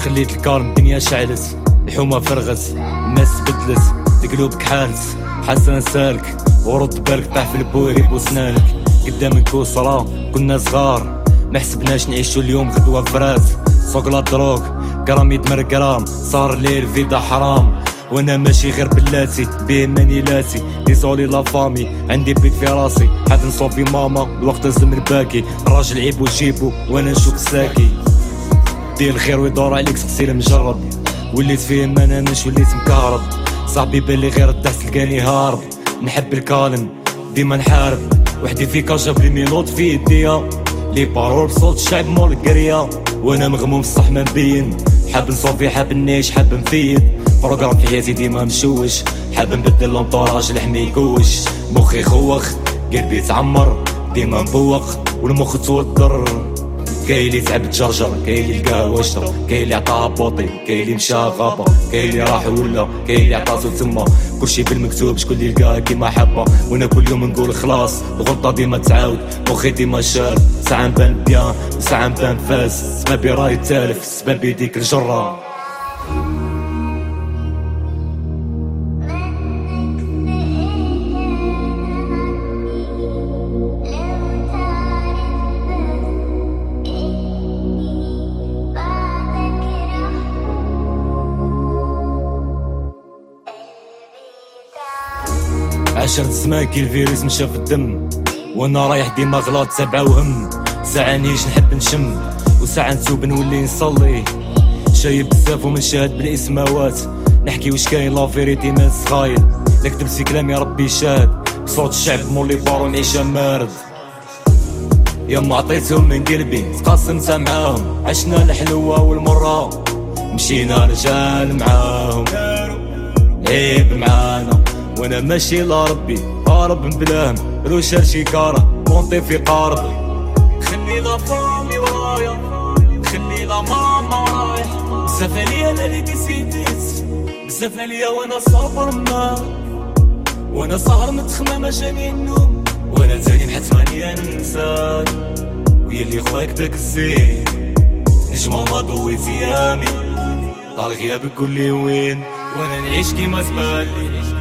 خليت الكارم الدنيا شعلت، الحومة فرغت، الناس بدلت، القلوب كحالت، حسن سالك ورد بالك طاح في البويريب وسنانك. قدامك وصرا كنا صغار ما حسبناش نعيشو اليوم غدوة فراس، سوق لا دروك قرام يدمر قرام، صار الليل فيدا حرام وانا ماشي غير بلاتي بيه مانيلاتي. ديزولي لا فامي عندي بيت في راسي، حد نصوفي ماما الوقت الزمن باكي، الراجل عيبو جيبو وانا نشوف ساكي. دير الخير ويدور عليك سقسي المجرب، وليت فيه ما نامش وليت مكهرب، صاحبي بالي غير الدهس تلقاني هارب. نحب الكالم ديما نحارب وحدي في كاشا بلي ميلود في يديا، لي بارول بصوت الشعب مول القرية، وانا مغموم الصح ما مبين، حاب نصوفي حاب نعيش حاب نفيد، بروغرام في حياتي ديما مشوش، حاب نبدل لونطوراج لحمي يكوش، مخي خوخ قلبي تعمر ديما مبوق والمخ توتر. كاين اللي تعب تجرجر، كاين اللي لقاه واشرب، كاين اللي عطاها بوطي، كاين اللي مشى غابة، كاين اللي راح ولا، كاين اللي عطاسو تما، كلشي بالمكتوب شكون اللي لقاه كيما حبه. وانا كل يوم نقول خلاص الغلطة ديما تعاود، مخي ديما شارب، ساعة نبان بيان وساعة نبان فاس، سبابي راي تالف سبابي ديك الجرة. عشرة سماكي الفيروس مشى في الدم، وانا رايح ديما غلط سبعة وهم، ساعة نيش نحب نشم وساعة نتوب نولي نصلي، شايب بزاف ومنشاهد بالاسماوات، نحكي واش كاين لا فيريتي ما صغاير، لا كتبت في كلامي ربي شاهد، بصوت الشعب مولي بارو نعيشها مارد. يما عطيتهم من قلبي تقاسمت معاهم، عشنا الحلوة والمرة مشينا رجال معاهم، عيب معانا وانا ماشي لربي هارب من بلاهم، روشر شيكارة مونطي في قارب، خلي لا فامي ورايا خلي لا ماما ورايح، بزاف عليا انا اللي نسيتيت، بزاف عليا وانا صابر معاك، وانا سهر متخمى ما جاني النوم، وانا تاني بحال ثمانية ننساك، ويا اللي خواك داك الزين نجمة ما ضويت ايامي، طال غيابك قولي وين، وانا نعيش كيما زبالي.